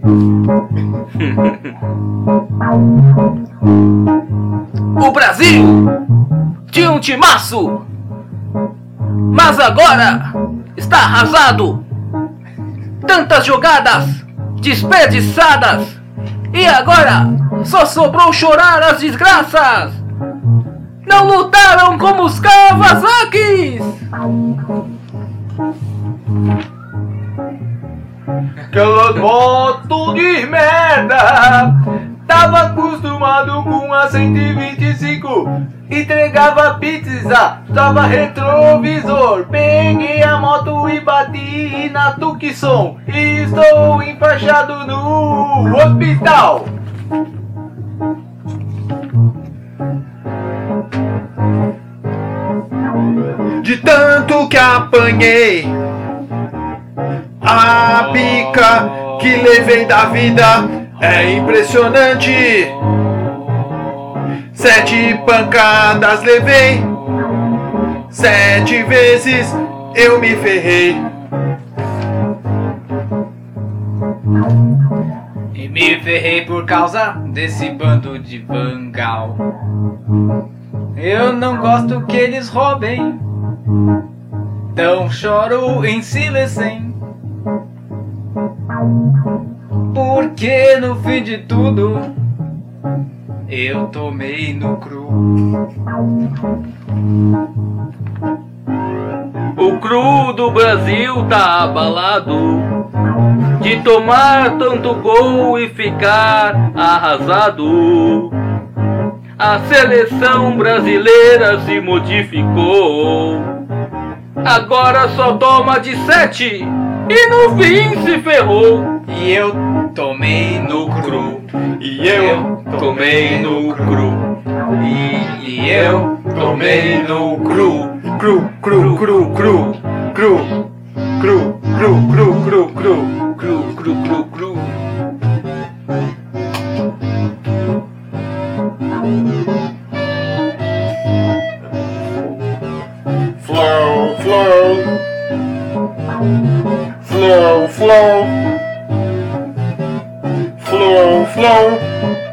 O Brasil tinha um timaço, mas agora está arrasado. Tantas jogadas desperdiçadas, e agora só sobrou chorar as desgraças. Não lutaram como os Kawasakis. Aquela moto de merda. Tava acostumado com a 125. Entregava pizza, tava retrovisor. Peguei a moto e bati na Tucson. E estou enfaixado no hospital. De tanto que apanhei, a pica que levei da vida é impressionante. 7 pancadas levei, 7 vezes eu me ferrei. E me ferrei por causa desse bando de vangal. Eu não gosto que eles roubem, então choro em silêncio. Porque no fim de tudo eu tomei no cru. O cru do Brasil tá abalado de tomar tanto gol e ficar arrasado. A seleção brasileira se modificou, agora só toma de 7 e no fim se ferrou. E eu tomei no cru. E eu tomei no cru. E eu tomei no cru. Cru, cru, cru, cru, cru, cru, cru, cru, cru, cru, Cru, cru, cru, cru. Flow, flow, flow, flow, flow, flow.